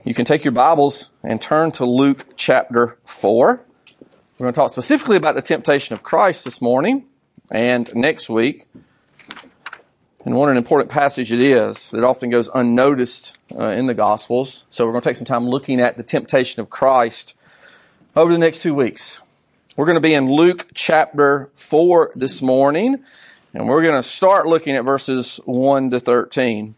You can take your Bibles and turn to Luke chapter 4. We're going to talk specifically about the temptation of Christ this morning and next week. And what an important passage it is that often goes unnoticed in the Gospels. So we're going to take some time looking at the temptation of Christ over the next 2 weeks. We're going to be in Luke chapter 4 this morning, and we're going to start looking at verses 1 to 13.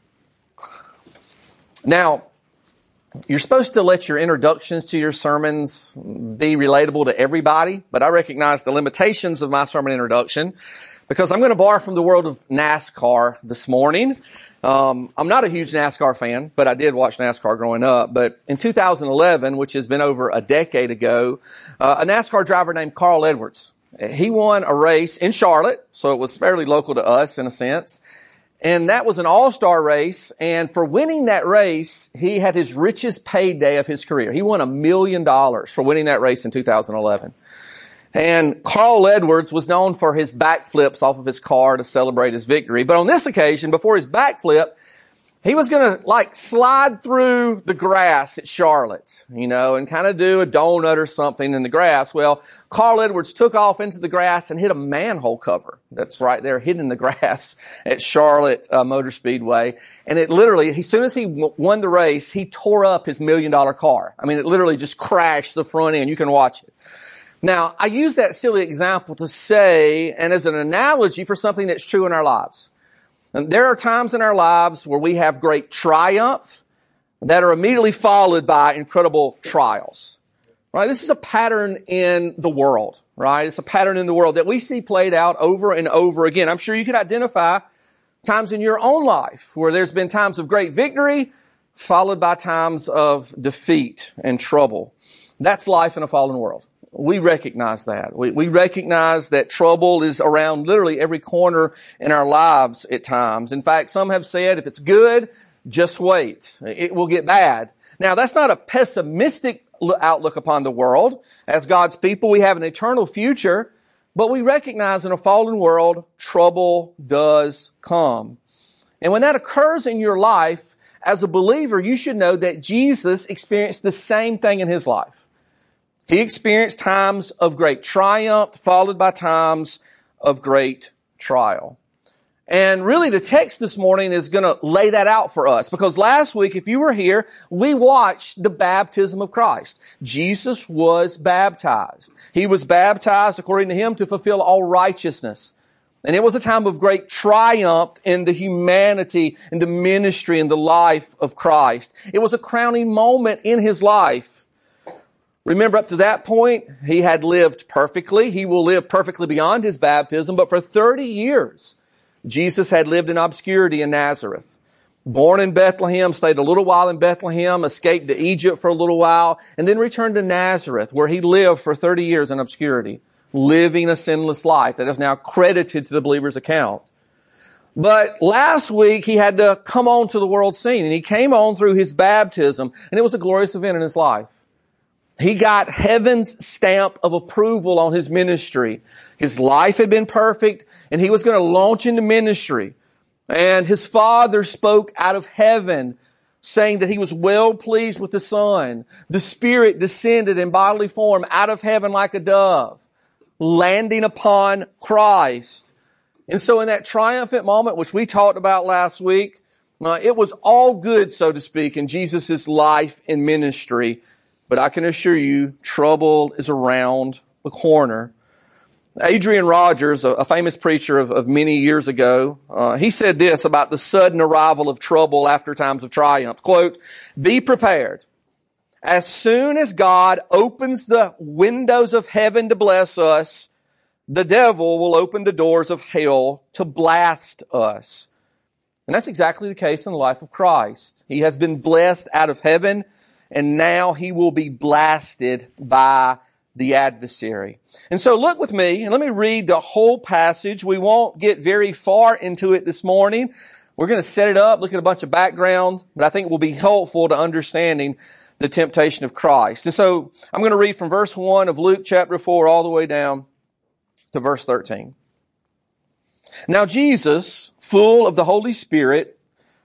Now, you're supposed to let your introductions to your sermons be relatable to everybody, but I recognize the limitations of my sermon introduction because I'm going to borrow from the world of NASCAR this morning. I'm not a huge NASCAR fan, but I did watch NASCAR growing up. But in 2011, which has been over a decade ago, a NASCAR driver named Carl Edwards, he won a race in Charlotte, so it was fairly local to us in a sense. And that was an all-star race, and for winning that race, he had his richest payday of his career. He won $1 million for winning that race in 2011. And Carl Edwards was known for his backflips off of his car to celebrate his victory. But on this occasion, before his backflip, he was going to slide through the grass at Charlotte, and kind of do a donut or something in the grass. Well, Carl Edwards took off into the grass and hit a manhole cover that's right there hidden in the grass at Charlotte Motor Speedway. And it literally, as soon as he won the race, he tore up his $1 million car. I mean, it literally just crashed the front end. You can watch it. Now, I use that silly example to say, and as an analogy for something that's true in our lives. And there are times in our lives where we have great triumph that are immediately followed by incredible trials. Right? This is a pattern in the world, right? It's a pattern in the world that we see played out over and over again. I'm sure you could identify times in your own life where there's been times of great victory followed by times of defeat and trouble. That's life in a fallen world. We recognize that. We recognize that trouble is around literally every corner in our lives at times. In fact, some have said, if it's good, just wait. It will get bad. Now, that's not a pessimistic outlook upon the world. As God's people, we have an eternal future, but we recognize in a fallen world, trouble does come. And when that occurs in your life, as a believer, you should know that Jesus experienced the same thing in his life. He experienced times of great triumph, followed by times of great trial. And really the text this morning is going to lay that out for us. Because last week, if you were here, we watched the baptism of Christ. Jesus was baptized. He was baptized, according to him, to fulfill all righteousness. And it was a time of great triumph in the humanity, in the ministry, in the life of Christ. It was a crowning moment in his life. Remember, up to that point, he had lived perfectly. He will live perfectly beyond his baptism. But for 30 years, Jesus had lived in obscurity in Nazareth. Born in Bethlehem, stayed a little while in Bethlehem, escaped to Egypt for a little while, and then returned to Nazareth, where he lived for 30 years in obscurity, living a sinless life that is now credited to the believer's account. But last week, he had to come on to the world scene, and he came on through his baptism, and it was a glorious event in his life. He got heaven's stamp of approval on his ministry. His life had been perfect, and he was going to launch into ministry. And his Father spoke out of heaven, saying that he was well pleased with the Son. The Spirit descended in bodily form out of heaven like a dove, landing upon Christ. And so in that triumphant moment, which we talked about last week, it was all good, so to speak, in Jesus' life and ministry. But I can assure you, trouble is around the corner. Adrian Rogers, a famous preacher of many years ago, he said this about the sudden arrival of trouble after times of triumph. Quote, "Be prepared. As soon as God opens the windows of heaven to bless us, the devil will open the doors of hell to blast us." And that's exactly the case in the life of Christ. He has been blessed out of heaven, and now he will be blasted by the adversary. And so look with me, and let me read the whole passage. We won't get very far into it this morning. We're going to set it up, look at a bunch of background, but I think it will be helpful to understanding the temptation of Christ. And so I'm going to read from verse 1 of Luke chapter 4 all the way down to verse 13. "Now Jesus, full of the Holy Spirit,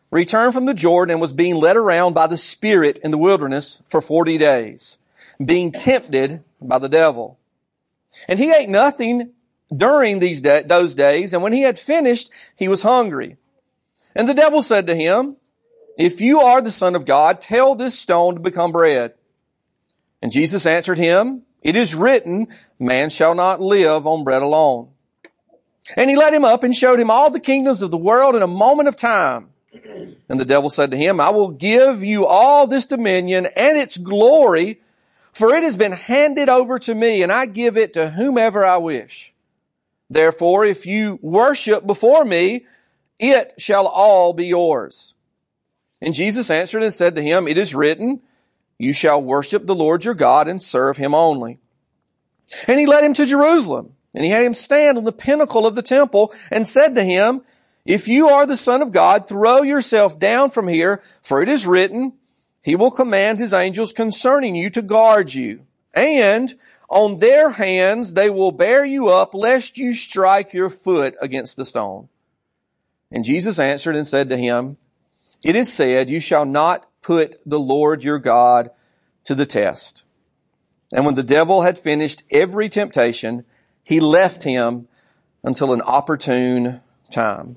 returned from the Jordan and was being led around by the Spirit in the wilderness for 40 days, being tempted by the devil. And he ate nothing during those days, and when he had finished, he was hungry. And the devil said to him, "If you are the Son of God, tell this stone to become bread." And Jesus answered him, "It is written, man shall not live on bread alone." And he led him up and showed him all the kingdoms of the world in a moment of time. And the devil said to him, "I will give you all this dominion and its glory, for it has been handed over to me, and I give it to whomever I wish. Therefore, if you worship before me, it shall all be yours." And Jesus answered and said to him, "It is written, you shall worship the Lord your God and serve him only." And he led him to Jerusalem, and he had him stand on the pinnacle of the temple and said to him, "If you are the Son of God, throw yourself down from here, for it is written, he will command his angels concerning you to guard you. And on their hands they will bear you up, lest you strike your foot against the stone." And Jesus answered and said to him, "It is said, you shall not put the Lord your God to the test." And when the devil had finished every temptation, he left him until an opportune time.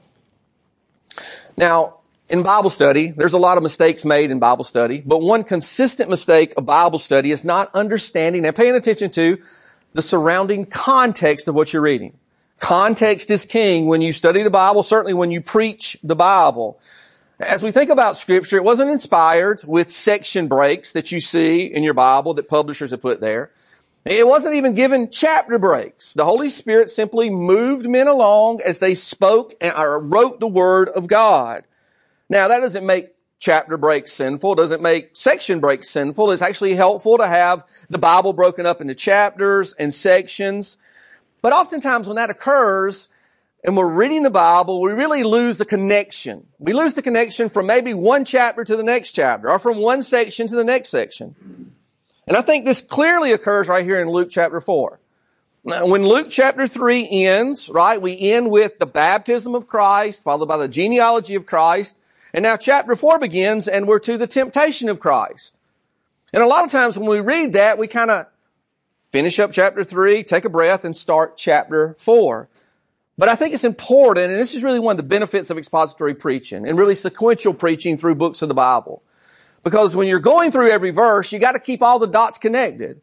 Now, in Bible study, there's a lot of mistakes made in Bible study, but one consistent mistake of Bible study is not understanding and paying attention to the surrounding context of what you're reading. Context is king when you study the Bible, certainly when you preach the Bible. As we think about Scripture, it wasn't inspired with section breaks that you see in your Bible that publishers have put there. It wasn't even given chapter breaks. The Holy Spirit simply moved men along as they spoke or wrote the Word of God. Now, that doesn't make chapter breaks sinful, doesn't make section breaks sinful. It's actually helpful to have the Bible broken up into chapters and sections. But oftentimes when that occurs and we're reading the Bible, we really lose the connection. We lose the connection from maybe one chapter to the next chapter or from one section to the next section. And I think this clearly occurs right here in Luke chapter 4. Now, when Luke chapter 3 ends, right, we end with the baptism of Christ, followed by the genealogy of Christ. And now chapter 4 begins and we're to the temptation of Christ. And a lot of times when we read that, we kind of finish up chapter 3, take a breath, and start chapter 4. But I think it's important, and this is really one of the benefits of expository preaching and really sequential preaching through books of the Bible. Because when you're going through every verse, you got to keep all the dots connected.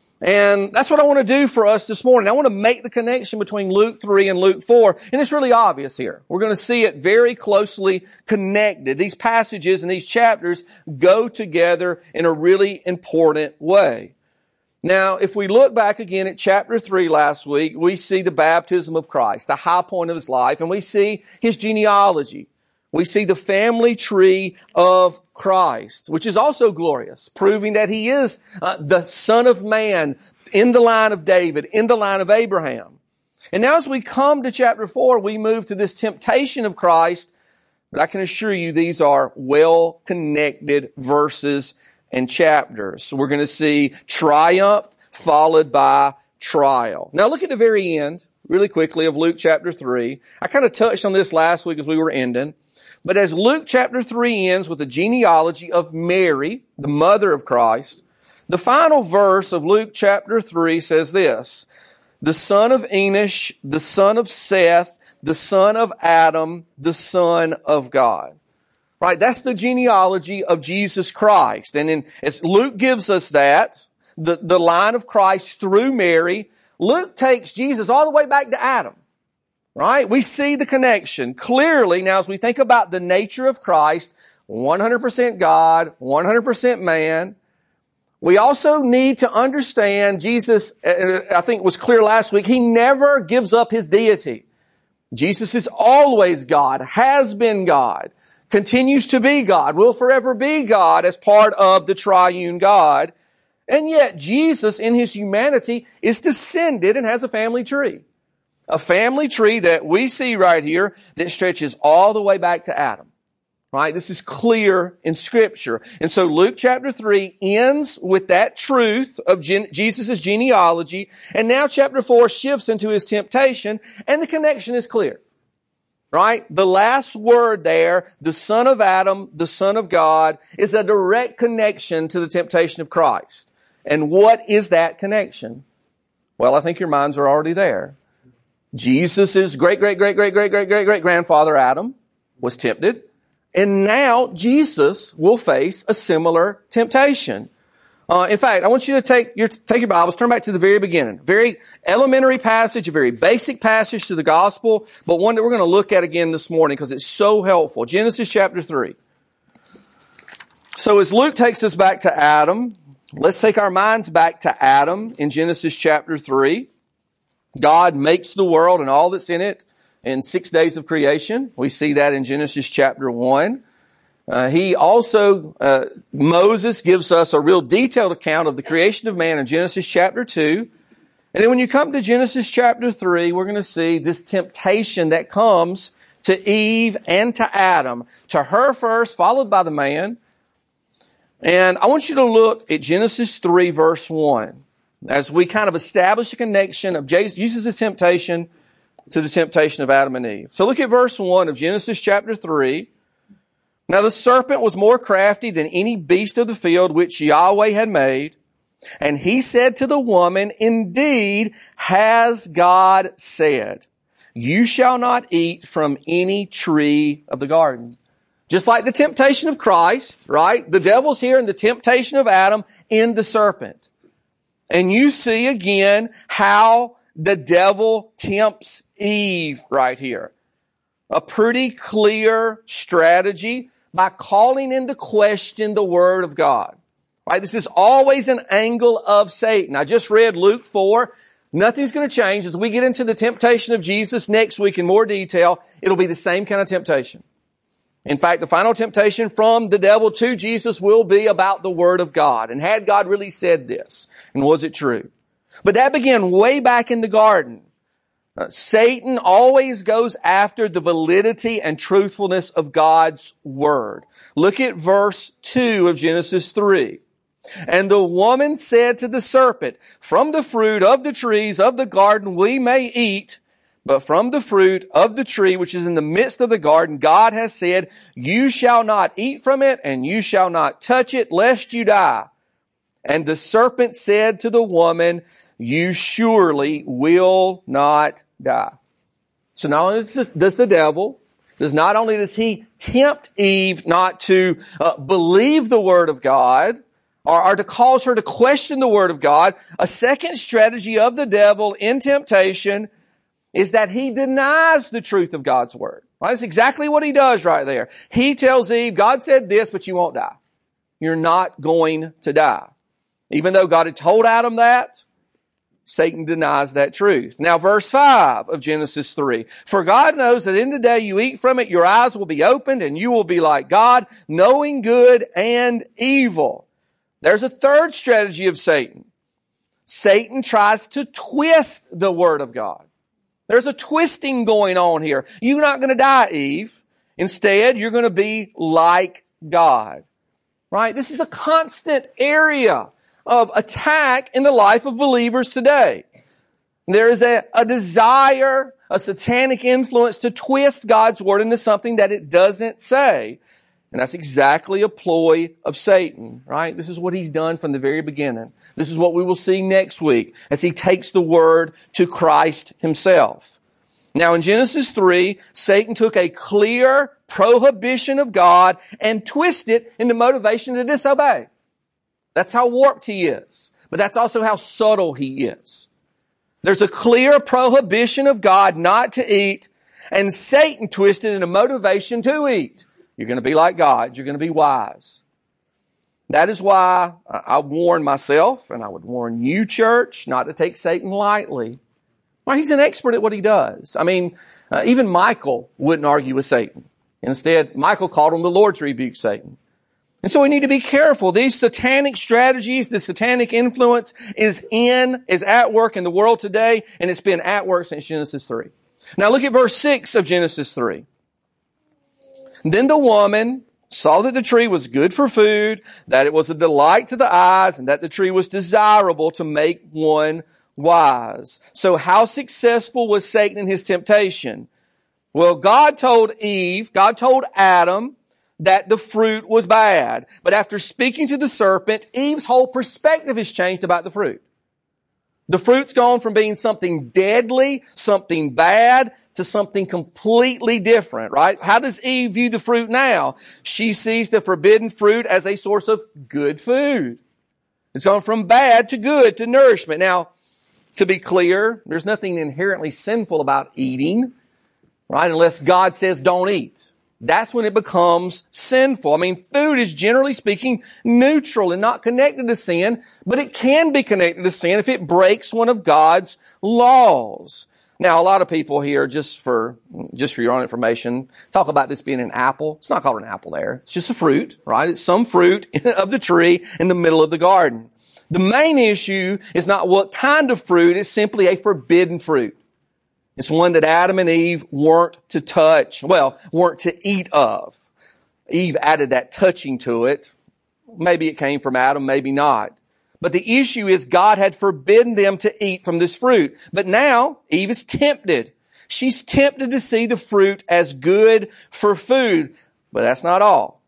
And that's what I want to do for us this morning. I want to make the connection between Luke 3 and Luke 4. And it's really obvious here. We're going to see it very closely connected. These passages and these chapters go together in a really important way. Now, if we look back again at chapter 3 last week, we see the baptism of Christ, the high point of his life, and we see his genealogy. We see the family tree of Christ, which is also glorious, proving that he is the Son of Man in the line of David, in the line of Abraham. And now as we come to chapter 4, we move to this temptation of Christ, but I can assure you these are well-connected verses and chapters. So we're going to see triumph followed by trial. Now look at the very end, really quickly, of Luke chapter 3. I kind of touched on this last week as we were ending. But as Luke chapter 3 ends with the genealogy of Mary, the mother of Christ, the final verse of Luke chapter 3 says this: the son of Enosh, the son of Seth, the son of Adam, the son of God. Right? That's the genealogy of Jesus Christ. And as Luke gives us that, the line of Christ through Mary, Luke takes Jesus all the way back to Adam. Right? We see the connection clearly. Now, as we think about the nature of Christ, 100% God, 100% man, we also need to understand Jesus, I think it was clear last week, he never gives up his deity. Jesus is always God, has been God, continues to be God, will forever be God as part of the triune God. And yet Jesus in his humanity is descended and has a family tree. A family tree that we see right here that stretches all the way back to Adam. Right? This is clear in Scripture. And so Luke chapter 3 ends with that truth of Jesus' genealogy. And now chapter 4 shifts into his temptation, and the connection is clear. right? The last word there, the son of Adam, the son of God, is a direct connection to the temptation of Christ. And what is that connection? Well, I think your minds are already there. Jesus' great-grandfather Adam was tempted. And now Jesus will face a similar temptation. In fact, I want you to take your Bibles, turn back to the very beginning. Very elementary passage, a very basic passage to the gospel, but one that we're going to look at again this morning because it's so helpful. Genesis chapter 3. So as Luke takes us back to Adam, let's take our minds back to Adam in Genesis chapter 3. God makes the world and all that's in it in 6 days of creation. We see that in Genesis chapter 1. Moses gives us a real detailed account of the creation of man in Genesis chapter 2. And then when you come to Genesis chapter 3, we're going to see this temptation that comes to Eve and to Adam. To her first, followed by the man. And I want you to look at Genesis 3 verse 1 as we kind of establish a connection of Jesus' temptation to the temptation of Adam and Eve. So look at verse 1 of Genesis chapter 3. Now the serpent was more crafty than any beast of the field which Yahweh had made. And he said to the woman, indeed, has God said, you shall not eat from any tree of the garden. Just like the temptation of Christ, right? The devil's here in the temptation of Adam in the serpent. And you see again how the devil tempts Eve right here. A pretty clear strategy by calling into question the Word of God. Right? This is always an angle of Satan. I just read Luke 4. Nothing's going to change. As we get into the temptation of Jesus next week in more detail, it'll be the same kind of temptation. In fact, the final temptation from the devil to Jesus will be about the Word of God. And had God really said this? And was it true? But that began way back in the garden. Satan always goes after the validity and truthfulness of God's Word. Look at verse 2 of Genesis 3. And the woman said to the serpent, from the fruit of the trees of the garden we may eat, but from the fruit of the tree which is in the midst of the garden, God has said, you shall not eat from it, and you shall not touch it, lest you die. And the serpent said to the woman, you surely will not die. So not only does the devil, not only does he tempt Eve not to believe the Word of God, or to cause her to question the Word of God, a second strategy of the devil in temptation is that he denies the truth of God's Word. Right? That's exactly what he does right there. He tells Eve, God said this, but you won't die. You're not going to die. Even though God had told Adam that, Satan denies that truth. Now, verse 5 of Genesis 3. For God knows that in the day you eat from it, your eyes will be opened and you will be like God, knowing good and evil. There's a third strategy of Satan. Satan tries to twist the Word of God. There's a twisting going on here. You're not going to die, Eve. Instead, you're going to be like God. Right? This is a constant area of attack in the life of believers today. There is a desire, a satanic influence to twist God's Word into something that it doesn't say. And that's exactly a ploy of Satan, right? This is what he's done from the very beginning. This is what we will see next week as he takes the Word to Christ himself. Now in Genesis 3, Satan took a clear prohibition of God and twisted it into motivation to disobey. That's how warped he is. But that's also how subtle he is. There's a clear prohibition of God not to eat, and Satan twisted into motivation to eat. You're going to be like God. You're going to be wise. That is why I warn myself, and I would warn you, church, not to take Satan lightly. Well, he's an expert at what he does. I mean, even Michael wouldn't argue with Satan. Instead, Michael called on the Lord to rebuke Satan. And so we need to be careful. These satanic strategies, the satanic influence is at work in the world today, and it's been at work since Genesis 3. Now look at verse 6 of Genesis 3. Then the woman saw that the tree was good for food, that it was a delight to the eyes, and that the tree was desirable to make one wise. So how successful was Satan in his temptation? Well, God told Adam that the fruit was bad. But after speaking to the serpent, Eve's whole perspective has changed about the fruit. The fruit's gone from being something deadly, something bad, to something completely different, right? How does Eve view the fruit now? She sees the forbidden fruit as a source of good food. It's gone from bad to good, to nourishment. Now, to be clear, there's nothing inherently sinful about eating, right? Unless God says don't eat. That's when it becomes sinful. I mean, food is generally speaking neutral and not connected to sin, but it can be connected to sin if it breaks one of God's laws. Now, a lot of people here, just for your own information, talk about this being an apple. It's not called an apple there. It's just a fruit, right? It's some fruit of the tree in the middle of the garden. The main issue is not what kind of fruit. It's simply a forbidden fruit. It's one that Adam and Eve weren't to touch, weren't to eat of. Eve added that touching to it. Maybe it came from Adam, maybe not. But the issue is God had forbidden them to eat from this fruit. But now Eve is tempted. She's tempted to see the fruit as good for food. But that's not all.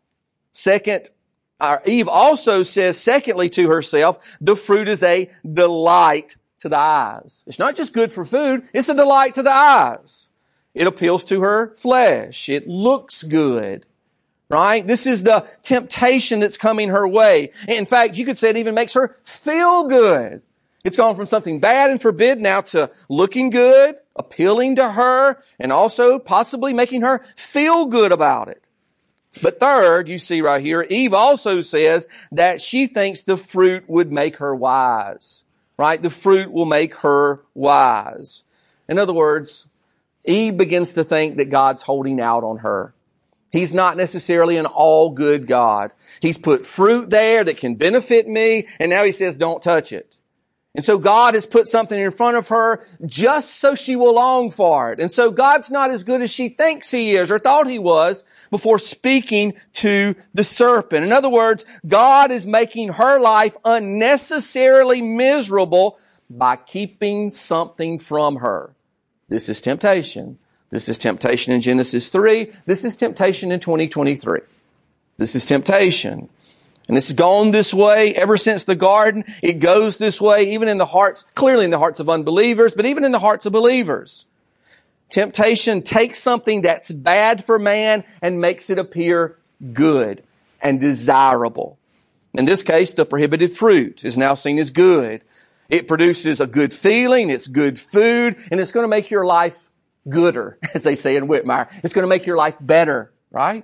Eve also says, secondly, to herself, the fruit is a delight to the eyes. It's not just good for food, it's a delight to the eyes. It appeals to her flesh. It looks good, right? This is the temptation that's coming her way. In fact, you could say it even makes her feel good. It's gone from something bad and forbidden now to looking good, appealing to her, and also possibly making her feel good about it. But third, you see right here, Eve also says that she thinks the fruit would make her wise. Right? The fruit will make her wise. In other words, Eve begins to think that God's holding out on her. He's not necessarily an all-good God. He's put fruit there that can benefit me, and now he says, don't touch it. And so God has put something in front of her just so she will long for it. And so God's not as good as she thinks he is or thought he was before speaking to the serpent. In other words, God is making her life unnecessarily miserable by keeping something from her. This is temptation. This is temptation in Genesis 3. This is temptation in 2023. This is temptation. And this has gone this way ever since the garden. It goes this way even in the hearts, clearly in the hearts of unbelievers, but even in the hearts of believers. Temptation takes something that's bad for man and makes it appear good and desirable. In this case, the prohibited fruit is now seen as good. It produces a good feeling, it's good food, and it's going to make your life gooder, as they say in Whitmire. It's going to make your life better, right?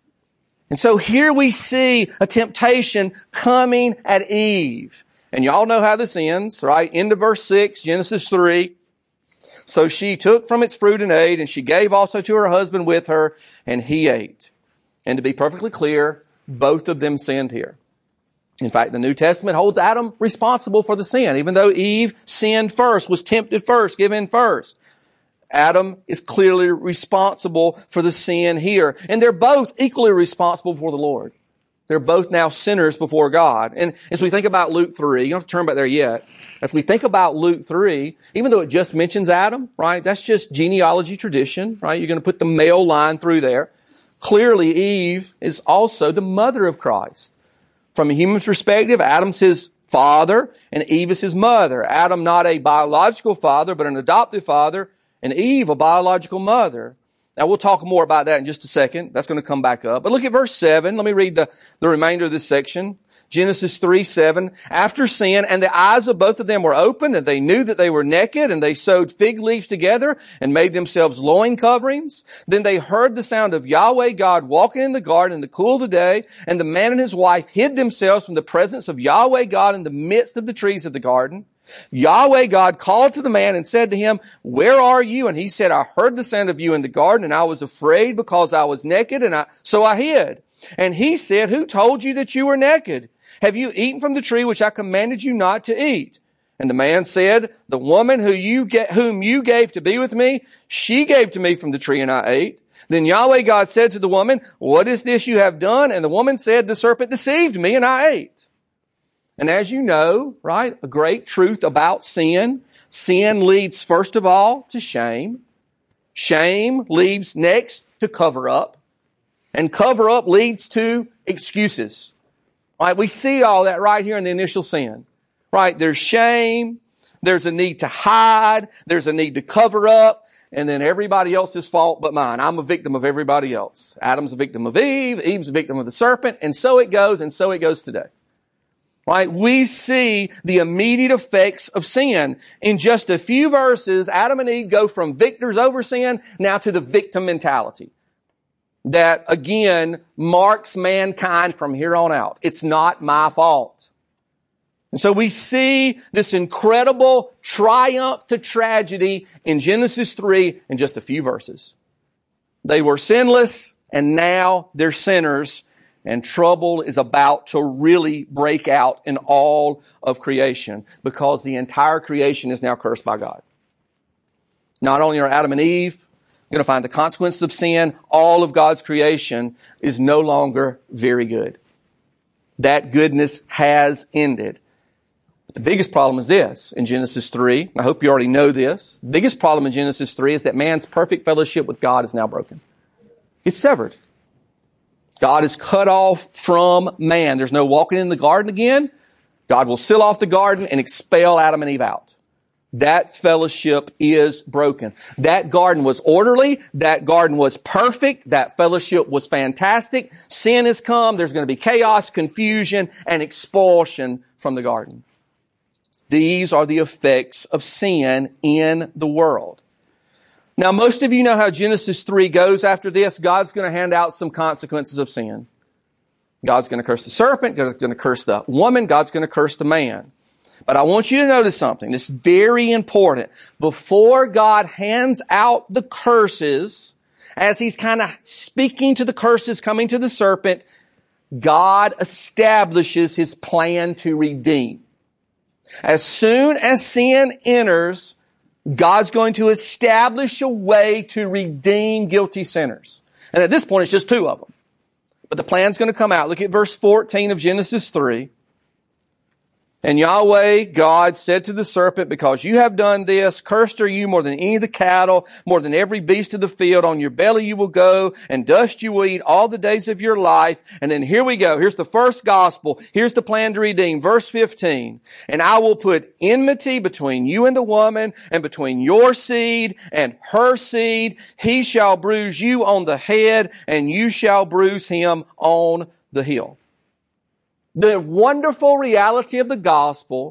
And so here we see a temptation coming at Eve. And y'all know how this ends, right? End of verse 6, Genesis 3. So she took from its fruit and ate, and she gave also to her husband with her, and he ate. And to be perfectly clear, both of them sinned here. In fact, the New Testament holds Adam responsible for the sin, even though Eve sinned first, was tempted first, given first. Adam is clearly responsible for the sin here. And they're both equally responsible before the Lord. They're both now sinners before God. And as we think about Luke 3, you don't have to turn back there yet. As we think about Luke 3, even though it just mentions Adam, right? That's just genealogy tradition, right? You're going to put the male line through there. Clearly, Eve is also the mother of Christ. From a human perspective, Adam's his father and Eve is his mother. Adam not a biological father, but an adoptive father. And Eve, a biological mother. Now, we'll talk more about that in just a second. That's going to come back up. But look at verse 7. Let me read the remainder of this section. Genesis 3:7. After sin, and the eyes of both of them were opened, and they knew that they were naked, and they sewed fig leaves together and made themselves loin coverings. Then they heard the sound of Yahweh God walking in the garden in the cool of the day, and the man and his wife hid themselves from the presence of Yahweh God in the midst of the trees of the garden. Yahweh God called to the man and said to him, "Where are you?" And he said, "I heard the sound of you in the garden, and I was afraid because I was naked, so I hid." And he said, "Who told you that you were naked? Have you eaten from the tree which I commanded you not to eat?" And the man said, "The woman whom you gave to be with me, she gave to me from the tree, and I ate." Then Yahweh God said to the woman, "What is this you have done?" And the woman said, "The serpent deceived me, and I ate." And as you know, right, a great truth about sin leads first of all to shame. Shame leads next to cover up. And cover up leads to excuses. Right? We see all that right here in the initial sin. Right? There's shame. There's a need to hide. There's a need to cover up. And then everybody else's fault but mine. I'm a victim of everybody else. Adam's a victim of Eve. Eve's a victim of the serpent. And so it goes today. Right? We see the immediate effects of sin. In just a few verses, Adam and Eve go from victors over sin now to the victim mentality. That, again, marks mankind from here on out. It's not my fault. And so we see this incredible triumph to tragedy in Genesis 3 in just a few verses. They were sinless, and now they're sinners. And trouble is about to really break out in all of creation because the entire creation is now cursed by God. Not only are Adam and Eve going to find the consequences of sin, all of God's creation is no longer very good. That goodness has ended. The biggest problem is this in Genesis 3. I hope you already know this. The biggest problem in Genesis 3 is that man's perfect fellowship with God is now broken. It's severed. God is cut off from man. There's no walking in the garden again. God will seal off the garden and expel Adam and Eve out. That fellowship is broken. That garden was orderly. That garden was perfect. That fellowship was fantastic. Sin has come. There's going to be chaos, confusion, and expulsion from the garden. These are the effects of sin in the world. Now, most of you know how Genesis 3 goes after this. God's going to hand out some consequences of sin. God's going to curse the serpent. God's going to curse the woman. God's going to curse the man. But I want you to notice something. It's very important. Before God hands out the curses, as He's kind of speaking to the curses coming to the serpent, God establishes His plan to redeem. As soon as sin enters, God's going to establish a way to redeem guilty sinners. And at this point, it's just two of them. But the plan's going to come out. Look at verse 14 of Genesis 3. And Yahweh, God, said to the serpent, because you have done this, cursed are you more than any of the cattle, more than every beast of the field. On your belly you will go, and dust you will eat all the days of your life. And then here we go. Here's the first gospel. Here's the plan to redeem. Verse 15. And I will put enmity between you and the woman, and between your seed and her seed. He shall bruise you on the head, and you shall bruise him on the heel. The wonderful reality of the gospel,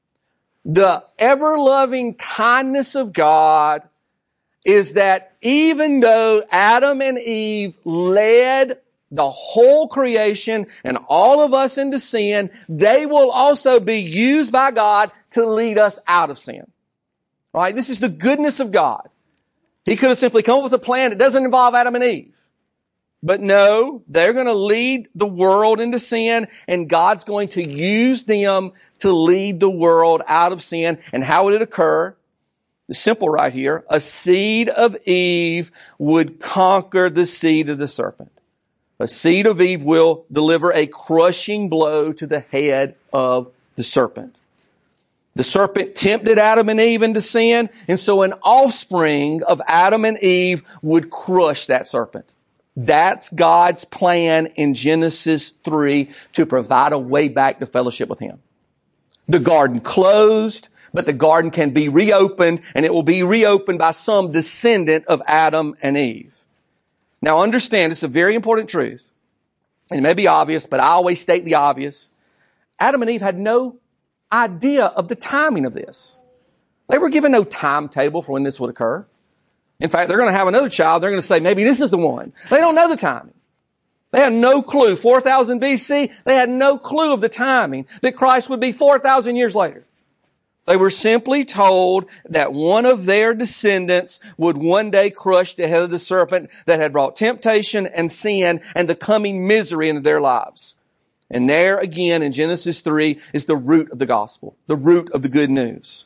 the ever-loving kindness of God, is that even though Adam and Eve led the whole creation and all of us into sin, they will also be used by God to lead us out of sin. All right? This is the goodness of God. He could have simply come up with a plan that doesn't involve Adam and Eve. But no, they're going to lead the world into sin, and God's going to use them to lead the world out of sin. And how would it occur? It's simple right here. A seed of Eve would conquer the seed of the serpent. A seed of Eve will deliver a crushing blow to the head of the serpent. The serpent tempted Adam and Eve into sin, and so an offspring of Adam and Eve would crush that serpent. That's God's plan in Genesis 3 to provide a way back to fellowship with Him. The garden closed, but the garden can be reopened, and it will be reopened by some descendant of Adam and Eve. Now understand, it's a very important truth. And it may be obvious, but I always state the obvious. Adam and Eve had no idea of the timing of this. They were given no timetable for when this would occur. In fact, they're going to have another child. They're going to say, maybe this is the one. They don't know the timing. They had no clue. 4000 BC, they had no clue of the timing that Christ would be 4,000 years later. They were simply told that one of their descendants would one day crush the head of the serpent that had brought temptation and sin and the coming misery into their lives. And there again in Genesis 3 is the root of the gospel, the root of the good news.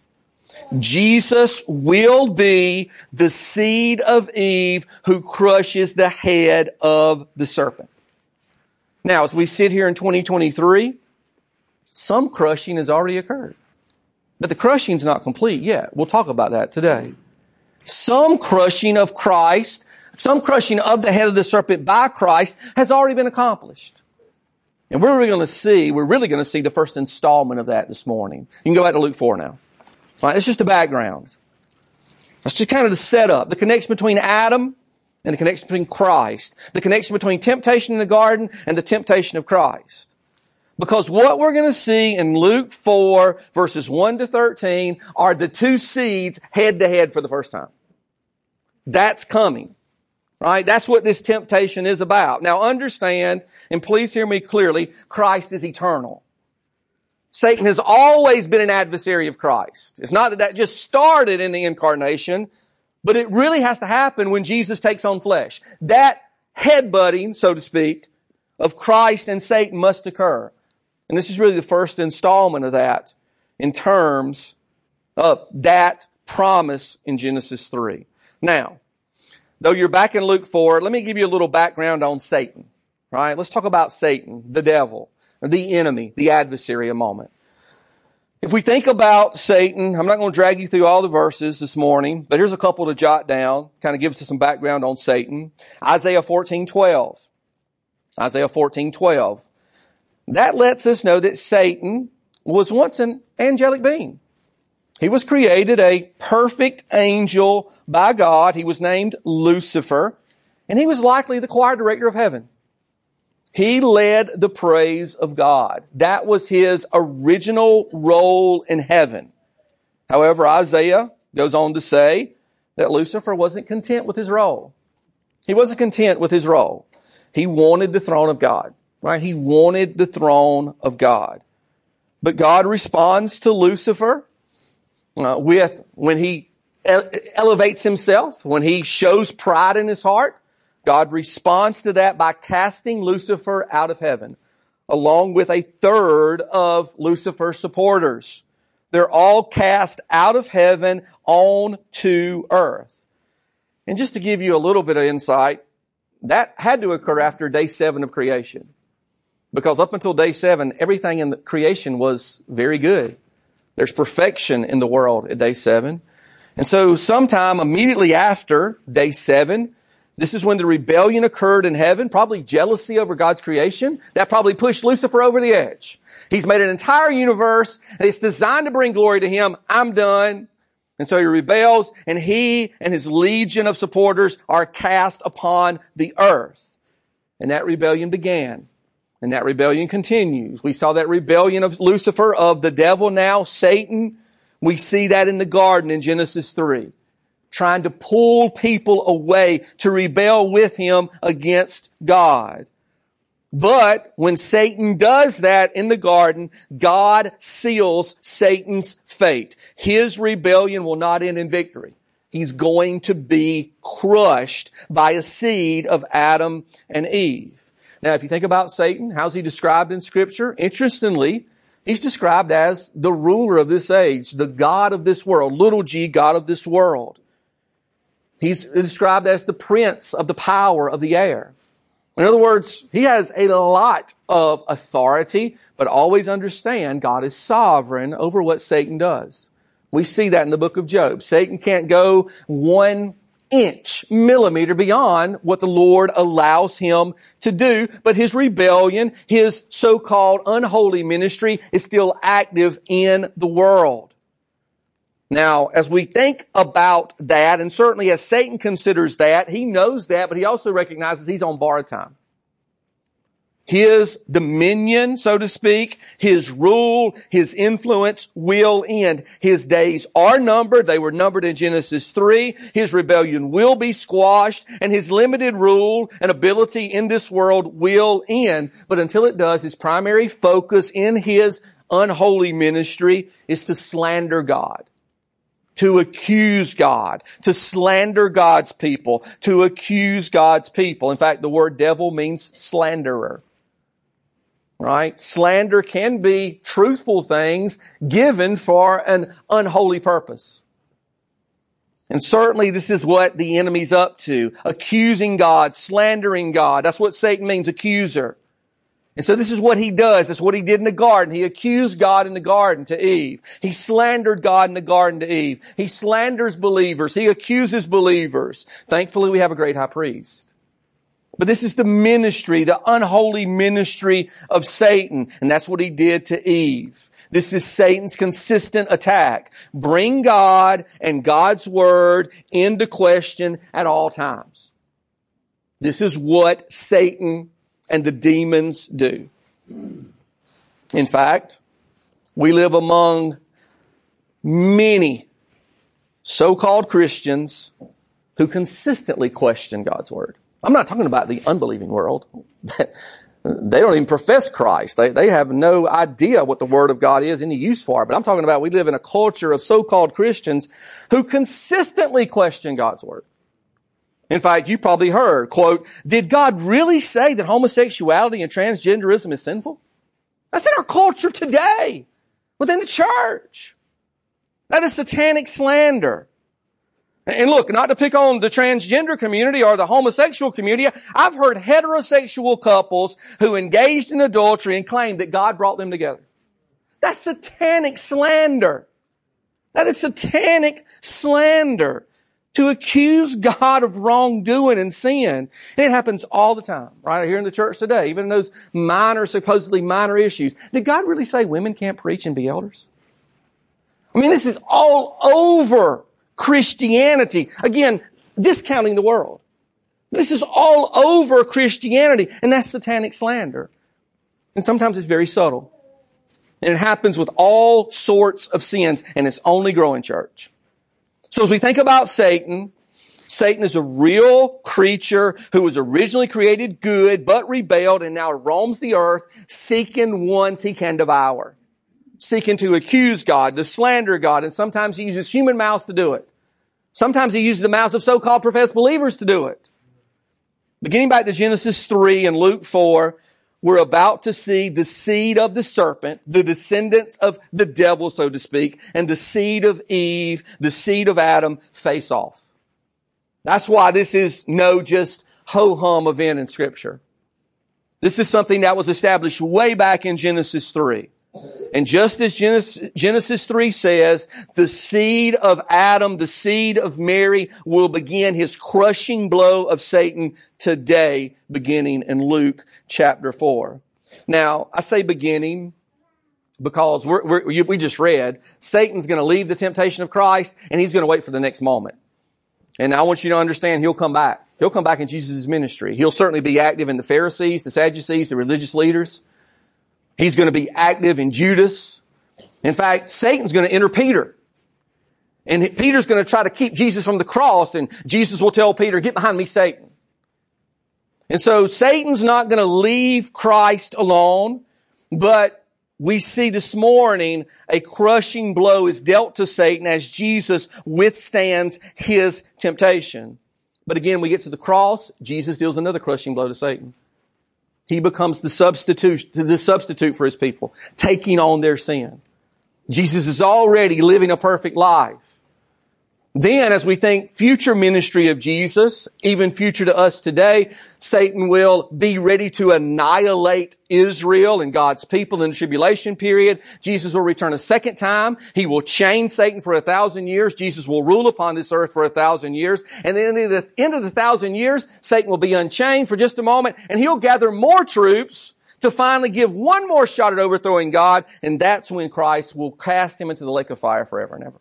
Jesus will be the seed of Eve who crushes the head of the serpent. Now, as we sit here in 2023, some crushing has already occurred. But the crushing's not complete yet. We'll talk about that today. Some crushing of Christ, some crushing of the head of the serpent by Christ has already been accomplished. And we're really going to see the first installment of that this morning. You can go back to Luke 4 now. All right, it's just the background. That's just kind of the setup. The connection between Adam and the connection between Christ. The connection between temptation in the garden and the temptation of Christ. Because what we're going to see in Luke 4 verses 1 to 13 are the two seeds head to head for the first time. That's coming. Right? That's what this temptation is about. Now understand, and please hear me clearly, Christ is eternal. Satan has always been an adversary of Christ. It's not that just started in the incarnation, but it really has to happen when Jesus takes on flesh. That headbutting, so to speak, of Christ and Satan must occur. And this is really the first installment of that in terms of that promise in Genesis 3. Now, though you're back in Luke 4, let me give you a little background on Satan. Right? Let's talk about Satan, the devil, the enemy, the adversary a moment. If we think about Satan, I'm not going to drag you through all the verses this morning, but here's a couple to jot down, kind of gives us some background on Satan. Isaiah 14:12. Isaiah 14:12. That lets us know that Satan was once an angelic being. He was created a perfect angel by God. He was named Lucifer, and he was likely the choir director of heaven. He led the praise of God. That was his original role in heaven. However, Isaiah goes on to say that Lucifer wasn't content with his role. He wasn't content with his role. He wanted the throne of God, right? He wanted the throne of God. But God responds to Lucifer when he elevates himself, when he shows pride in his heart. God responds to that by casting Lucifer out of heaven, along with a third of Lucifer's supporters. They're all cast out of heaven on to earth. And just to give you a little bit of insight, that had to occur after day 7 of creation. Because up until day 7, everything in the creation was very good. There's perfection in the world at day 7. And so sometime immediately after day 7, this is when the rebellion occurred in heaven, probably jealousy over God's creation. That probably pushed Lucifer over the edge. He's made an entire universe, and it's designed to bring glory to him. I'm done. And so he rebels, and he and his legion of supporters are cast upon the earth. And that rebellion began. And that rebellion continues. We saw that rebellion of Lucifer, of the devil now, Satan. We see that in the garden in Genesis 3. Trying to pull people away to rebel with him against God. But when Satan does that in the garden, God seals Satan's fate. His rebellion will not end in victory. He's going to be crushed by a seed of Adam and Eve. Now, if you think about Satan, how's he described in Scripture? Interestingly, he's described as the ruler of this age, the god of this world, little g, god of this world. He's described as the prince of the power of the air. In other words, he has a lot of authority, but always understand God is sovereign over what Satan does. We see that in the book of Job. Satan can't go 1 millimeter beyond what the Lord allows him to do, but his rebellion, his so-called unholy ministry is still active in the world. Now, as we think about that, and certainly as Satan considers that, he knows that, but he also recognizes he's on borrowed time. His dominion, so to speak, his rule, his influence will end. His days are numbered. They were numbered in Genesis 3. His rebellion will be squashed, and his limited rule and ability in this world will end. But until it does, his primary focus in his unholy ministry is to slander God. To accuse God, to slander God's people, to accuse God's people. In fact, the word devil means slanderer. Right? Slander can be truthful things given for an unholy purpose. And certainly this is what the enemy's up to. Accusing God, slandering God. That's what Satan means, accuser. And so this is what he does. That's what he did in the garden. He accused God in the garden to Eve. He slandered God in the garden to Eve. He slanders believers. He accuses believers. Thankfully, we have a great high priest. But this is the ministry, the unholy ministry of Satan. And that's what he did to Eve. This is Satan's consistent attack. Bring God and God's word into question at all times. This is what Satan and the demons do. In fact, we live among many so-called Christians who consistently question God's word. I'm not talking about the unbelieving world. They don't even profess Christ. They have no idea what the word of God is, any use for it. But I'm talking about we live in a culture of so-called Christians who consistently question God's word. In fact, you probably heard, quote, did God really say that homosexuality and transgenderism is sinful? That's in our culture today, within the church. That is satanic slander. And look, not to pick on the transgender community or the homosexual community, I've heard heterosexual couples who engaged in adultery and claimed that God brought them together. That's satanic slander. That is satanic slander. To accuse God of wrongdoing and sin. And it happens all the time, right here in the church today, even in those supposedly minor issues. Did God really say women can't preach and be elders? I mean, this is all over Christianity. Again, discounting the world. This is all over Christianity, and that's satanic slander. And sometimes it's very subtle. And it happens with all sorts of sins, and it's only growing, church. So as we think about Satan, Satan is a real creature who was originally created good, but rebelled and now roams the earth, seeking ones he can devour. Seeking to accuse God, to slander God, and sometimes he uses human mouths to do it. Sometimes he uses the mouths of so-called professed believers to do it. Beginning back to Genesis 3 and Luke 4, we're about to see the seed of the serpent, the descendants of the devil, so to speak, and the seed of Eve, the seed of Adam, face off. That's why this is no just ho-hum event in Scripture. This is something that was established way back in Genesis 3. And just as Genesis 3 says, the seed of Adam, the seed of Mary will begin his crushing blow of Satan today, beginning in Luke chapter 4. Now, I say beginning because we just read, Satan's going to leave the temptation of Christ and he's going to wait for the next moment. And I want you to understand he'll come back. He'll come back in Jesus' ministry. He'll certainly be active in the Pharisees, the Sadducees, the religious leaders. He's going to be active in Judas. In fact, Satan's going to enter Peter. And Peter's going to try to keep Jesus from the cross, and Jesus will tell Peter, get behind me, Satan. And so Satan's not going to leave Christ alone, but we see this morning a crushing blow is dealt to Satan as Jesus withstands his temptation. But again, we get to the cross, Jesus deals another crushing blow to Satan. He becomes the substitute for his people, taking on their sin. Jesus is already living a perfect life. Then, as we think future ministry of Jesus, even future to us today, Satan will be ready to annihilate Israel and God's people in the tribulation period. Jesus will return a second time. He will chain Satan for 1,000 years. Jesus will rule upon this earth for 1,000 years. And then at the end of the 1,000 years, Satan will be unchained for just a moment, and he'll gather more troops to finally give one more shot at overthrowing God. And that's when Christ will cast him into the lake of fire forever and ever.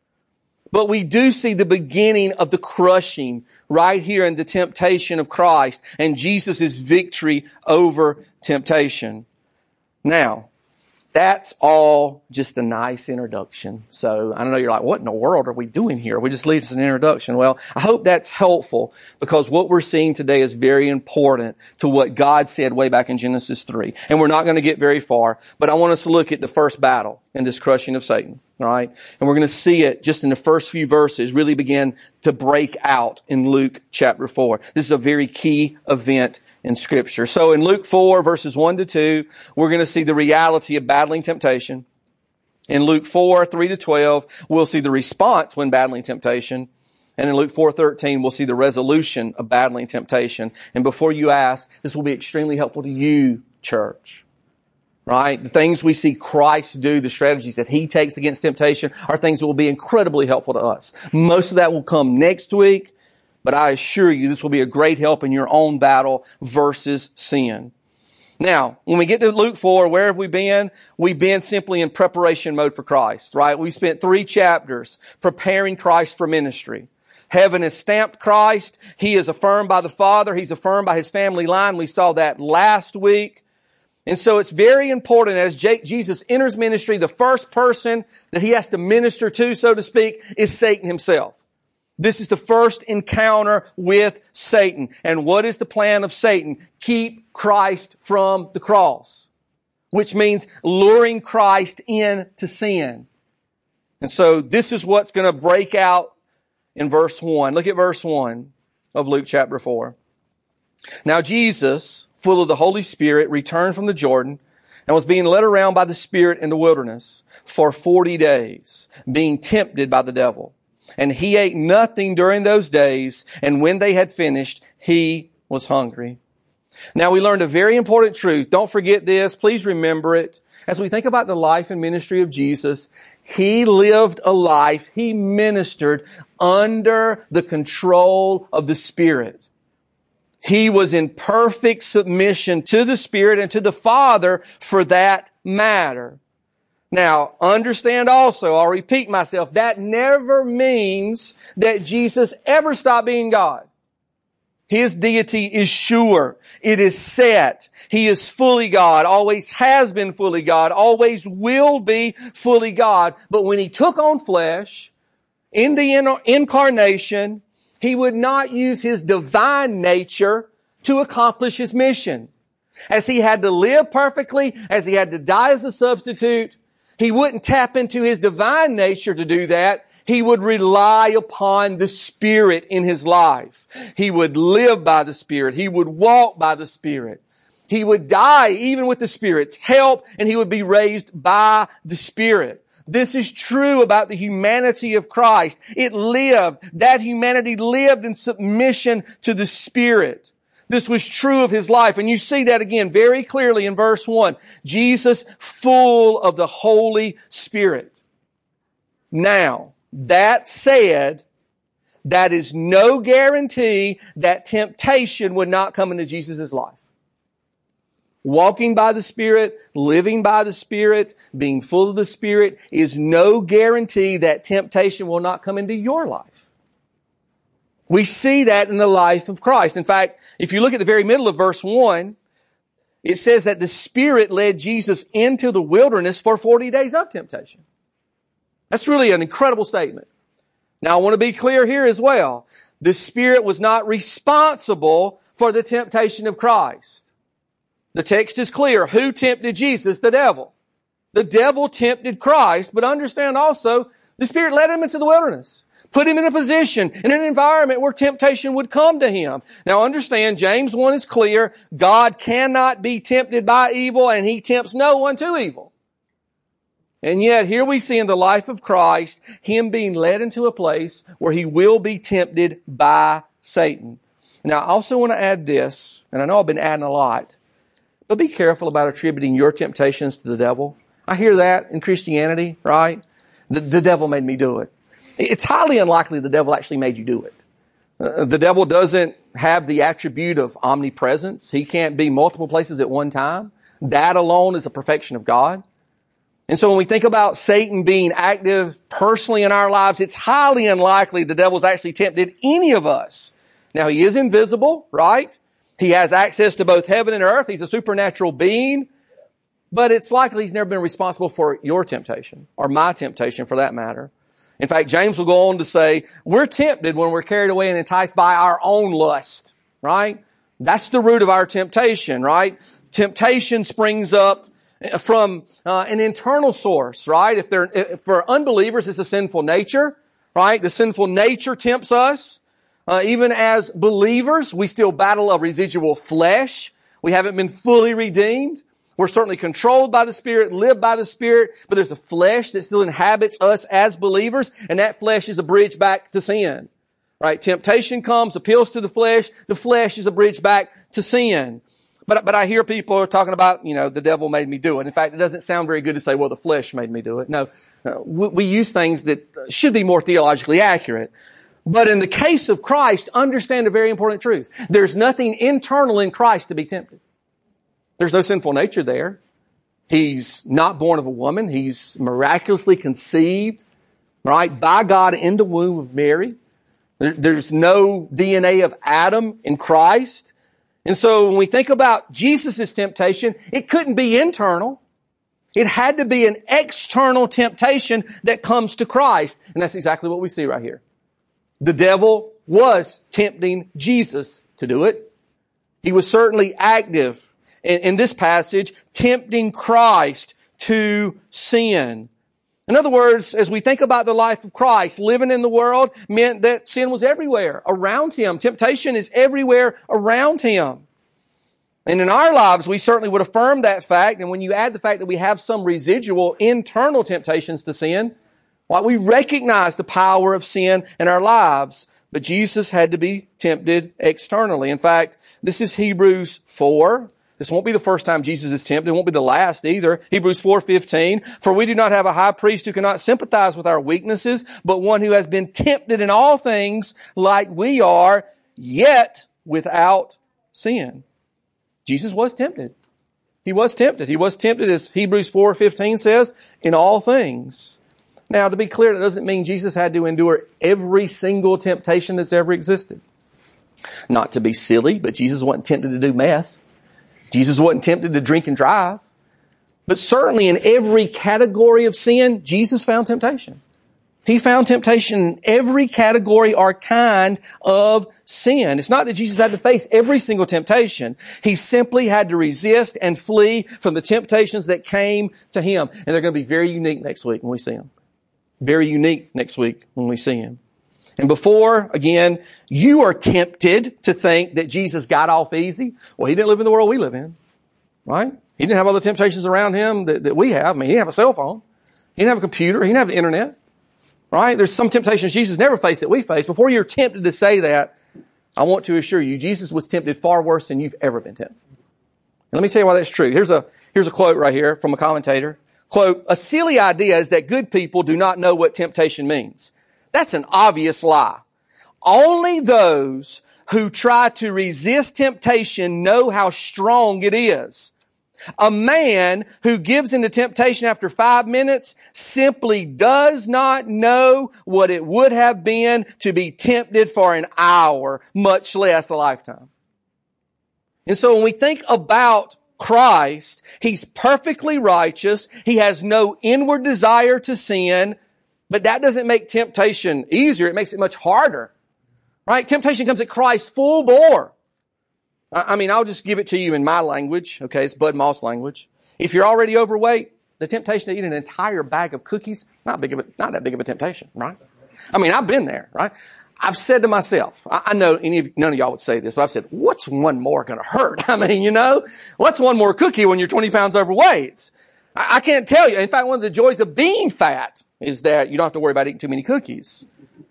But we do see the beginning of the crushing right here in the temptation of Christ and Jesus' victory over temptation. Now, that's all just a nice introduction. So I know you're like, what in the world are we doing here? We just leave us an introduction. Well, I hope that's helpful because what we're seeing today is very important to what God said way back in Genesis 3. And we're not going to get very far, but I want us to look at the first battle in this crushing of Satan. All right. And we're going to see it just in the first few verses really begin to break out in Luke chapter 4. This is a very key event in Scripture. So in Luke 4 verses 1 to 2, we're going to see the reality of battling temptation. In Luke 4, 3 to 12, we'll see the response when battling temptation. And in Luke 4:13, we'll see the resolution of battling temptation. And before you ask, this will be extremely helpful to you church. Right? The things we see Christ do, the strategies that He takes against temptation are things that will be incredibly helpful to us. Most of that will come next week, but I assure you this will be a great help in your own battle versus sin. Now, when we get to Luke 4, where have we been? We've been simply in preparation mode for Christ, right? We spent 3 chapters preparing Christ for ministry. Heaven has stamped Christ. He is affirmed by the Father. He's affirmed by His family line. We saw that last week. And so it's very important as Jesus enters ministry, the first person that He has to minister to, so to speak, is Satan himself. This is the first encounter with Satan. And what is the plan of Satan? Keep Christ from the cross, which means luring Christ into sin. And so this is what's going to break out in verse 1. Look at verse 1 of Luke chapter 4. Now Jesus, full of the Holy Spirit, returned from the Jordan and was being led around by the Spirit in the wilderness for 40 days, being tempted by the devil. And He ate nothing during those days, and when they had finished, He was hungry. Now we learned a very important truth. Don't forget this. Please remember it. As we think about the life and ministry of Jesus, He lived a life, He ministered under the control of the Spirit. He was in perfect submission to the Spirit and to the Father for that matter. Now, understand also, I'll repeat myself, that never means that Jesus ever stopped being God. His deity is sure. It is set. He is fully God, always has been fully God, always will be fully God. But when He took on flesh in the incarnation, He would not use His divine nature to accomplish His mission. As He had to live perfectly, as He had to die as a substitute, He wouldn't tap into His divine nature to do that. He would rely upon the Spirit in His life. He would live by the Spirit. He would walk by the Spirit. He would die even with the Spirit's help, and He would be raised by the Spirit. This is true about the humanity of Christ. That humanity lived in submission to the Spirit. This was true of His life. And you see that again very clearly in verse 1. Jesus full of the Holy Spirit. Now, that said, that is no guarantee that temptation would not come into Jesus' life. Walking by the Spirit, living by the Spirit, being full of the Spirit is no guarantee that temptation will not come into your life. We see that in the life of Christ. In fact, if you look at the very middle of verse 1, it says that the Spirit led Jesus into the wilderness for 40 days of temptation. That's really an incredible statement. Now, I want to be clear here as well. The Spirit was not responsible for the temptation of Christ. The text is clear. Who tempted Jesus? The devil. The devil tempted Christ, but understand also, the Spirit led Him into the wilderness. Put Him in a position, in an environment where temptation would come to Him. Now understand, James 1 is clear. God cannot be tempted by evil, and He tempts no one to evil. And yet, here we see in the life of Christ, Him being led into a place where He will be tempted by Satan. Now, I also want to add this, and I know I've been adding a lot, but be careful about attributing your temptations to the devil. I hear that in Christianity, right? The devil made me do it. It's highly unlikely the devil actually made you do it. The devil doesn't have the attribute of omnipresence. He can't be multiple places at one time. That alone is a perfection of God. And so when we think about Satan being active personally in our lives, it's highly unlikely the devil's actually tempted any of us. Now, he is invisible, right? He has access to both heaven and earth. He's a supernatural being. But it's likely he's never been responsible for your temptation, or my temptation for that matter. In fact, James will go on to say, we're tempted when we're carried away and enticed by our own lust, right? That's the root of our temptation, right? Temptation springs up from an internal source, right? For unbelievers, it's a sinful nature, right? The sinful nature tempts us. Even as believers, we still battle a residual flesh. We haven't been fully redeemed. We're certainly controlled by the Spirit, live by the Spirit, but there's a flesh that still inhabits us as believers, and that flesh is a bridge back to sin. Right? Temptation comes, appeals to the flesh is a bridge back to sin. But I hear people talking about, the devil made me do it. In fact, it doesn't sound very good to say, well, the flesh made me do it. No, we use things that should be more theologically accurate. But in the case of Christ, understand a very important truth. There's nothing internal in Christ to be tempted. There's no sinful nature there. He's not born of a woman. He's miraculously conceived, right, by God in the womb of Mary. There's no DNA of Adam in Christ. And so when we think about Jesus' temptation, it couldn't be internal. It had to be an external temptation that comes to Christ. And that's exactly what we see right here. The devil was tempting Jesus to do it. He was certainly active in this passage, tempting Christ to sin. In other words, as we think about the life of Christ, living in the world meant that sin was everywhere around him. Temptation is everywhere around him. And in our lives, we certainly would affirm that fact. And when you add the fact that we have some residual internal temptations to sin, well, we recognize the power of sin in our lives. But Jesus had to be tempted externally. In fact, this is Hebrews 4. This won't be the first time Jesus is tempted. It won't be the last either. Hebrews 4:15. For we do not have a high priest who cannot sympathize with our weaknesses, but one who has been tempted in all things like we are, yet without sin. Jesus was tempted. He was tempted. He was tempted, as Hebrews 4:15 says, in all things. Now, to be clear, that doesn't mean Jesus had to endure every single temptation that's ever existed. Not to be silly, but Jesus wasn't tempted to do meth. Jesus wasn't tempted to drink and drive. But certainly in every category of sin, Jesus found temptation. He found temptation in every category or kind of sin. It's not that Jesus had to face every single temptation. He simply had to resist and flee from the temptations that came to him. And they're going to be very unique next week when we see him. Very unique next week when we see him. And before, again, you are tempted to think that Jesus got off easy. Well, he didn't live in the world we live in, right? He didn't have all the temptations around him that we have. I mean, he didn't have a cell phone. He didn't have a computer. He didn't have the internet, right? There's some temptations Jesus never faced that we face. Before you're tempted to say that, I want to assure you, Jesus was tempted far worse than you've ever been tempted. And let me tell you why that's true. Here's a quote right here from a commentator. Quote, a silly idea is that good people do not know what temptation means. That's an obvious lie. Only those who try to resist temptation know how strong it is. A man who gives into temptation after 5 minutes simply does not know what it would have been to be tempted for an hour, much less a lifetime. And so when we think about Christ, he's perfectly righteous. He has no inward desire to sin. But that doesn't make temptation easier. It makes it much harder, right? Temptation comes at Christ full bore. I mean, I'll just give it to you in my language. Okay, it's Bud Moss language. If you're already overweight, the temptation to eat an entire bag of cookies, not that big of a temptation, right? I mean, I've been there, right? I've said to myself, I know none of y'all would say this, but I've said, what's one more going to hurt? I mean, what's one more cookie when you're 20 pounds overweight? I can't tell you. In fact, one of the joys of being fat is that you don't have to worry about eating too many cookies.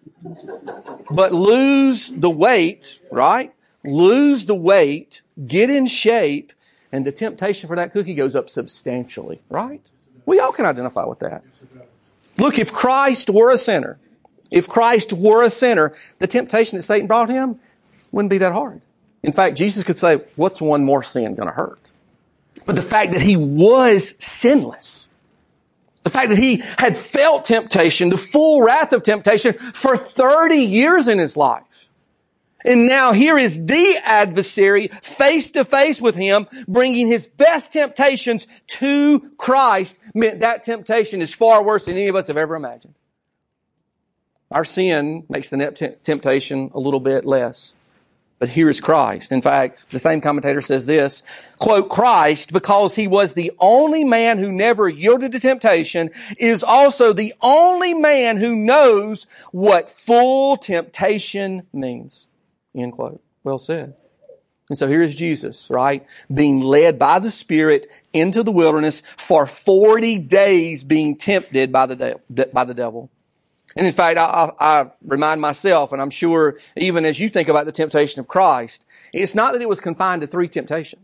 But lose the weight, right? Lose the weight, get in shape, and the temptation for that cookie goes up substantially, right? We all can identify with that. Look, if Christ were a sinner, the temptation that Satan brought him wouldn't be that hard. In fact, Jesus could say, what's one more sin going to hurt? But the fact that he was sinless, the fact that he had felt temptation, the full wrath of temptation for 30 years in his life. And now here is the adversary face to face with him, bringing his best temptations to Christ, meant that temptation is far worse than any of us have ever imagined. Our sin makes the temptation a little bit less. But here is Christ. In fact, the same commentator says this, quote, Christ, because he was the only man who never yielded to temptation, is also the only man who knows what full temptation means. End quote. Well said. And so here is Jesus, right? Being led by the Spirit into the wilderness for 40 days being tempted by the devil. And in fact, I remind myself, and I'm sure even as you think about the temptation of Christ, it's not that it was confined to 3 temptations.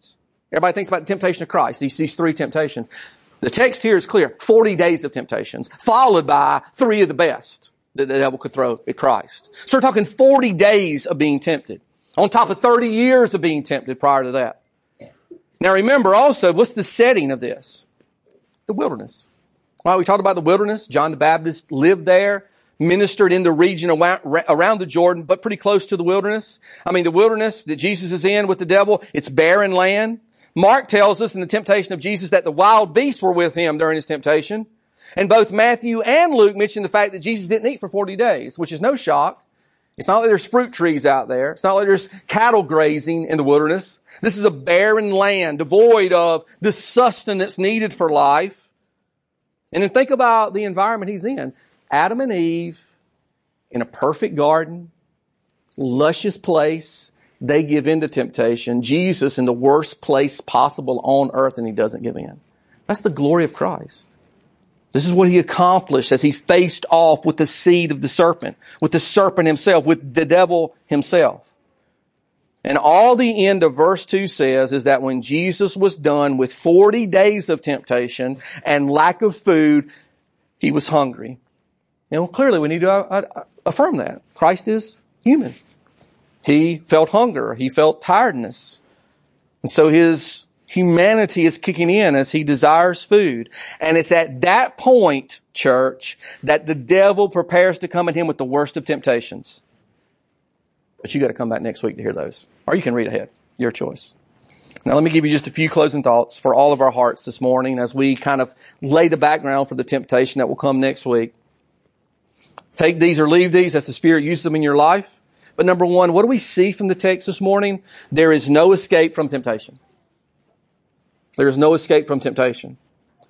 Everybody thinks about the temptation of Christ, these three temptations. The text here is clear. 40 days of temptations, followed by 3 of the best that the devil could throw at Christ. So we're talking 40 days of being tempted, on top of 30 years of being tempted prior to that. Now remember also, what's the setting of this? The wilderness. Well, we talked about the wilderness. John the Baptist lived there, ministered in the region around the Jordan, but pretty close to the wilderness. I mean, the wilderness that Jesus is in with the devil, it's barren land. Mark tells us in the temptation of Jesus that the wild beasts were with him during his temptation. And both Matthew and Luke mention the fact that Jesus didn't eat for 40 days, which is no shock. It's not like there's fruit trees out there. It's not like there's cattle grazing in the wilderness. This is a barren land devoid of the sustenance needed for life. And then think about the environment he's in. Adam and Eve in a perfect garden, luscious place. They give in to temptation. Jesus in the worst place possible on earth, and he doesn't give in. That's the glory of Christ. This is what he accomplished as he faced off with the seed of the serpent himself, with the devil himself. And all the end of verse 2 says is that when Jesus was done with 40 days of temptation and lack of food, he was hungry. Clearly we need to affirm that. Christ is human. He felt hunger. He felt tiredness. And so his humanity is kicking in as he desires food. And it's at that point, church, that the devil prepares to come at him with the worst of temptations. But you got to come back next week to hear those. Or you can read ahead. Your choice. Now let me give you just a few closing thoughts for all of our hearts this morning as we kind of lay the background for the temptation that will come next week. Take these or leave these as the Spirit uses them in your life. But number one, what do we see from the text this morning? There is no escape from temptation. There is no escape from temptation.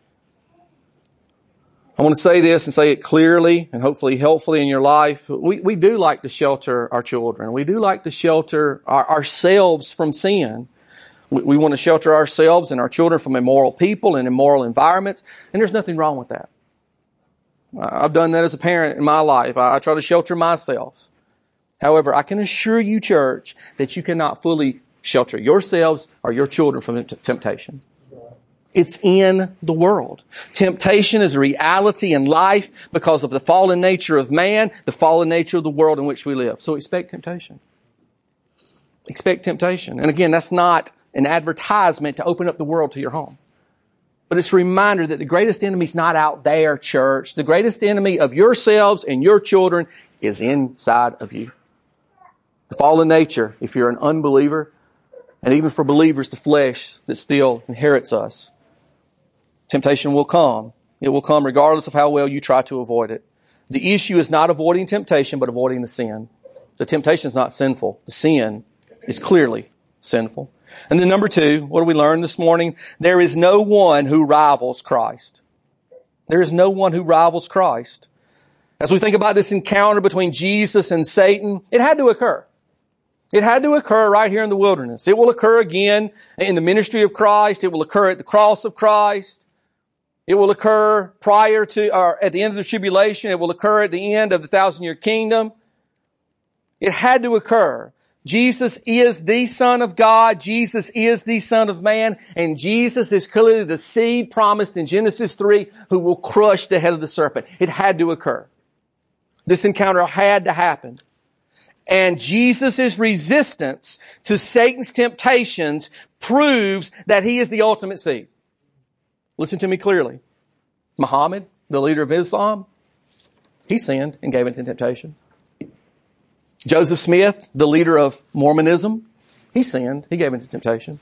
I want to say this and say it clearly and hopefully helpfully in your life. We do like to shelter our children. We do like to shelter ourselves from sin. We want to shelter ourselves and our children from immoral people and immoral environments. And there's nothing wrong with that. I've done that as a parent in my life. I try to shelter myself. However, I can assure you, church, that you cannot fully shelter yourselves or your children from temptation. It's in the world. Temptation is a reality in life because of the fallen nature of man, the fallen nature of the world in which we live. So expect temptation. Expect temptation. And again, that's not an advertisement to open up the world to your home. But it's a reminder that the greatest enemy is not out there, church. The greatest enemy of yourselves and your children is inside of you. The fallen nature, if you're an unbeliever, and even for believers, the flesh that still inherits us. Temptation will come. It will come regardless of how well you try to avoid it. The issue is not avoiding temptation, but avoiding the sin. The temptation is not sinful. The sin is clearly sinful. And then number 2, what do we learn this morning? There is no one who rivals Christ. There is no one who rivals Christ. As we think about this encounter between Jesus and Satan, it had to occur. It had to occur right here in the wilderness. It will occur again in the ministry of Christ. It will occur at the cross of Christ. It will occur prior to, or at the end of the tribulation. It will occur at the end of the 1,000-year kingdom. It had to occur. Jesus is the Son of God. Jesus is the Son of Man. And Jesus is clearly the seed promised in Genesis 3 who will crush the head of the serpent. It had to occur. This encounter had to happen. And Jesus' resistance to Satan's temptations proves that he is the ultimate seed. Listen to me clearly. Muhammad, the leader of Islam, he sinned and gave into temptation. Joseph Smith, the leader of Mormonism, he sinned. He gave into temptation.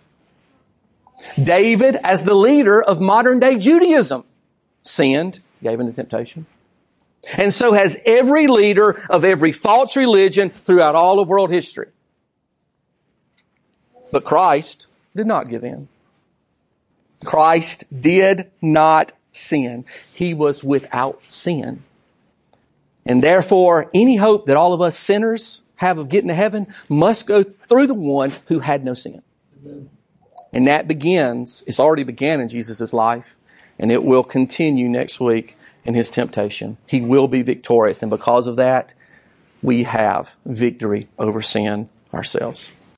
David, as the leader of modern day Judaism, sinned, gave into temptation. And so has every leader of every false religion throughout all of world history. But Christ did not give in. Christ did not sin. He was without sin. And therefore, any hope that all of us sinners have of getting to heaven must go through the one who had no sin. And that begins, it's already began in Jesus' life, and it will continue next week in his temptation. He will be victorious, and because of that, we have victory over sin ourselves.